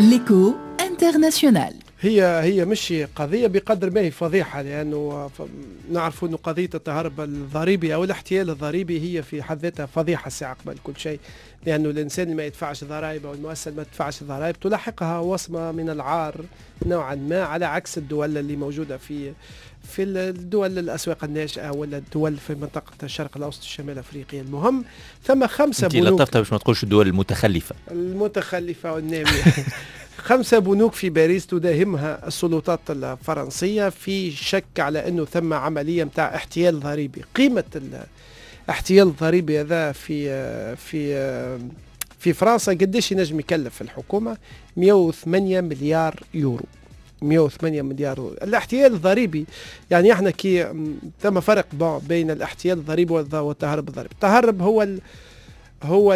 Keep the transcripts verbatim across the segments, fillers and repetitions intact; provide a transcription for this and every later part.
ليكو انترناسيونال. هي هي مش قضية بقدر ما هي فضيحة، لأنه نعرف أنه قضية التهرب الضريبي أو الاحتيال الضريبي هي في حد ذاتها فضيحة ساعة قبل كل شيء، لأنه الإنسان اللي ما يدفعش ضرائب أو المؤسسة اللي ما تدفعش ضرائب تلاحقها وصمة من العار نوعا ما، على عكس الدول اللي موجودة في في الدول الأسواق الناشئة ولا الدول في منطقة الشرق الأوسط الشمال أفريقيا. المهم ثم خمسة انت بنوك لطفتها باش ما تقولش الدول المتخلفة المتخلفة والنامية خمسة بنوك في باريس تداهمها السلطات الفرنسية في شك على أنه ثم عملية متاع احتيال ضريبي. قيمة الاحتيال الضريبي هذا في في في فرنسا قديش ينجم يكلف الحكومة؟ مئة وثمانية مليار يورو. مئة وثمانية مليار يورو. الاحتيال الضريبي يعني احنا كي ثم فرق بين الاحتيال الضريبي والتهرب الضريبي. التهرب هو ال هو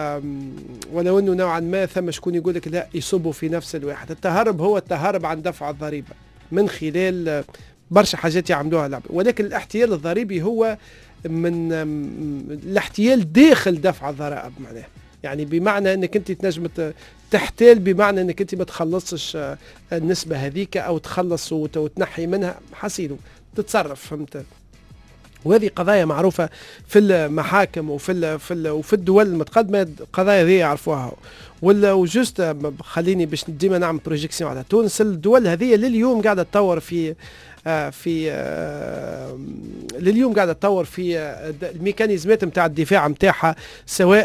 ولو انه نوعا ما ثم شكون يقول لك لا يصبوا في نفس الواحد. التهرب هو التهرب عن دفع الضريبه من خلال برشا حاجات يعملوها لعب، ولكن الاحتيال الضريبي هو من الاحتيال داخل دفع الضرائب، معناه يعني بمعنى انك انت تنجم تحتال، بمعنى انك انت ما تخلصش النسبه هذيك او تخلص وتنحي منها حسيله تتصرف، فهمت؟ وهذه قضايا معروفة في المحاكم وفي ال في ال وفي الدول المتقدمة، قضايا ذي يعرفوها. ولا وجست خليني باش ديما نعمل بروجيكسيون على تونس. الدول هذه لليوم قاعدة تطور في آه في آه لليوم قاعدة تطور في آه الميكانيزمات نتاع الدفاع نتاعها، سواء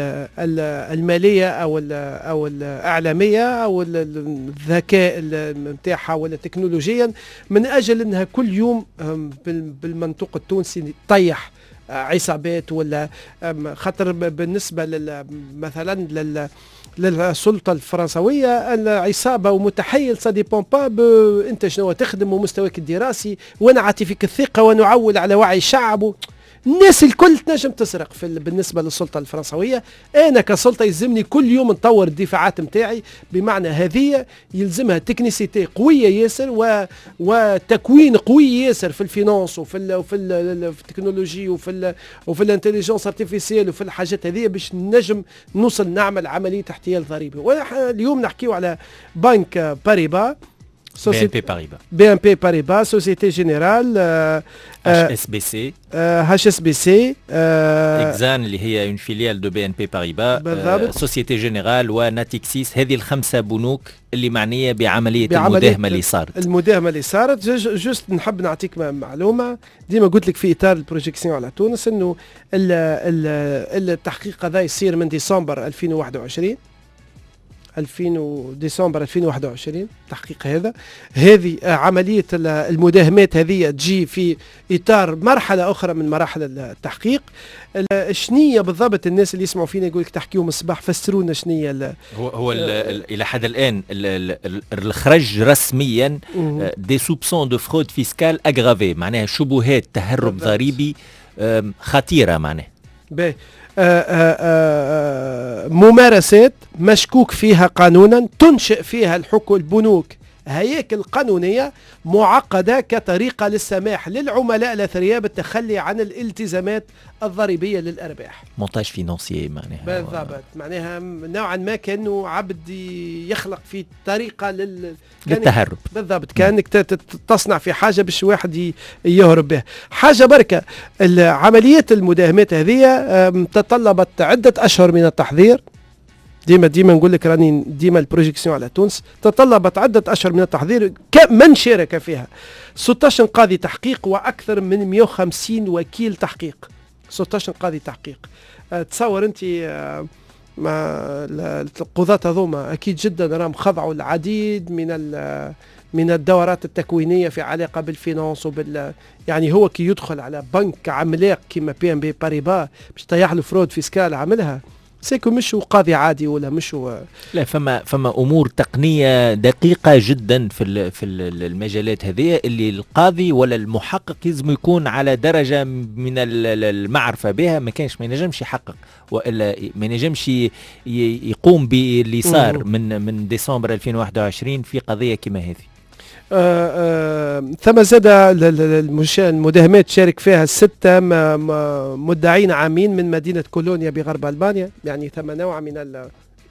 المالية أو ال أو الإعلامية أو الذكاء نتاعها ولا تكنولوجيا، من أجل أنها كل يوم بالمنطق التونسي طيح عصابات ولا خطر. بالنسبة مثلا لل للسلطة الفرنسوية العصابة ومتحيل سا ديبون با انت شنو تخدم ومستواك الدراسي وانا عاطي فيك الثقة ونعول على وعي الشعب. الناس الكل تنجم تسرق في بالنسبة للسلطة الفرنسوية. أنا كسلطة يلزمني كل يوم نطور الدفاعات متاعي، بمعنى هذه يلزمها تكنيسيتي قوية ياسر و... وتكوين قوي ياسر في الفينانس وفي ال... وفي, ال... في التكنولوجي وفي ال... وفي الانتليجنس ارتيفيسيال وفي الحاجات هذه باش نجم نوصل نعمل عملية احتيال ضريبي. واليوم نحكيو على بنك باريبا، بي ان بي باريبا بي ان بي باريبا سوسيتي جينيرال، اتش اس بي سي اتش اس بي سي اكزان اللي هي اون فيليال دو بي ان بي باريبا، سوسيتي جينيرال وناتيكسيس. هذه الخمسه بنوك اللي معنيه بعمليه, بعملية المداهمه اللي صارت. المداهمه اللي صارت جوست نحب نعطيك معلومه. ديما قلت لك في اطار البروجيكسيون على تونس انه التحقيق هذا يصير من ديسمبر ألفين وواحد وعشرين ألفين ديسمبر ألفين وواحد وعشرين. تحقيق هذا هذه عملية المداهمات هذه تجي في إطار مرحلة أخرى من مراحل التحقيق. شنية بالضبط؟ الناس اللي يسمعوا فينا يقول لك تحكيهم الصباح، فسرونا شنية. هو هو إلى حد الآن الخرج رسميا دي سوبسون دو فرود فيسكال أغرافي، معناها شبهات تهرب ضريبي خطيرة معناها. باهي. آآ آآ ممارسات مشكوك فيها قانونا تنشئ فيها الحكم البنوك هياكل قانونية معقدة كطريقة للسماح للعملاء الأثرياء بالتخلي عن الالتزامات الضريبية للأرباح. مونتاج فينانسيي معناها. بالضبط، معناها نوعا ما كأنه عبد يخلق في طريقة لل... للتهرب. بالضبط، كأنك تصنع في حاجة باش واحد يهرب بها. حاجة بركة عمليات المداهمات هذه تطلبت عدة أشهر من التحضير. ديما ديما نقول لك راني ديما البروجيكسيون على تونس تطلبت عدة أشهر من التحضير من شارك فيها ستة عشر قاضي تحقيق وأكثر من مئة وخمسين وكيل تحقيق. ستة عشر قاضي تحقيق. أه تصور أنت أه ما القضاة هذوما أكيد جدا راهم خضعوا العديد من من الدورات التكوينية في علاقة بالفينانس وبال يعني هو كي يدخل على بنك عملاق كما بي ام بي باريبا باش يطيح له فرود فيسكال عملها سيكو مش قاضي عادي ولا مش و... لا فما فما امور تقنيه دقيقه جدا في في المجالات هذه اللي القاضي ولا المحقق لازم يكون على درجه من المعرفه بها. ما كانش ما ينجمش يحقق والا ما ينجمش يقوم باللي صار من من ديسمبر ألفين وواحد وعشرين في قضيه كما هذه. آه آه ثم زاد المداهمات شارك فيها ستة مدعين عامين من مدينة كولونيا بغرب ألبانيا. يعني ثم نوع من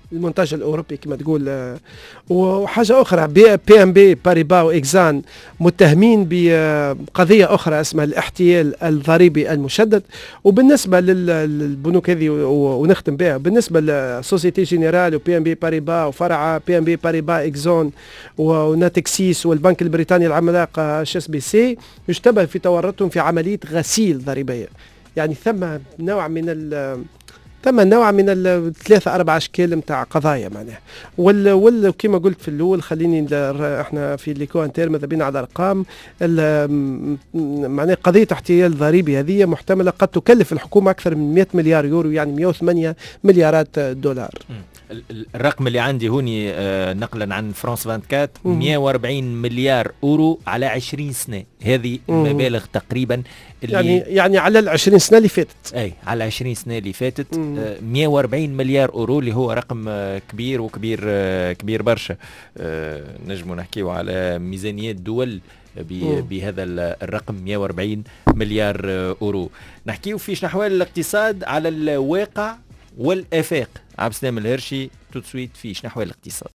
المنتج الاوروبي كما تقول. وحاجه اخرى، بي, بي ام بي باريبا واكزان متهمين بقضيه اخرى اسمها الاحتيال الضريبي المشدد. وبالنسبه للبنوك هذه ونختم بها، بالنسبه لسوسيتي جينيرال وبي ام بي باريبا وفرع بي ام بي باريبا اكزون وناتكسيس والبنك البريطاني العملاق اتش اس بي سي، يشتبه في تورطهم في عمليه غسيل ضريبيه. يعني ثم نوع من ال ثم نوع من الثلاثة أربع أشكال متاع قضايا معناها. وال وال كما قلت في الأول، خليني احنا في ليكو انتر ماذا بينا على أرقام معناها قضية احتيال ضريبي هذه محتملة قد تكلف الحكومة أكثر من مئة مليار يورو، يعني مئة وثمانية مليارات دولار. الرقم اللي عندي هوني آه نقلا عن فرانس أربعة وعشرين مئة وأربعين مليار أورو على عشرين سنة. هذه المبالغ تقريبا اللي يعني يعني على العشرين سنة اللي فاتت. أي على عشرين سنة اللي فاتت آه مئة وأربعين مليار أورو اللي هو رقم آه كبير وكبير آه كبير برشا. آه نجمو نحكيو على ميزانيات دول بهذا الرقم مئة وأربعين مليار أورو. نحكيو فيش نحوال الاقتصاد على الواقع والآفاق. عبد السلام الهرشي، تو سويت في شنو احوال الاقتصاد.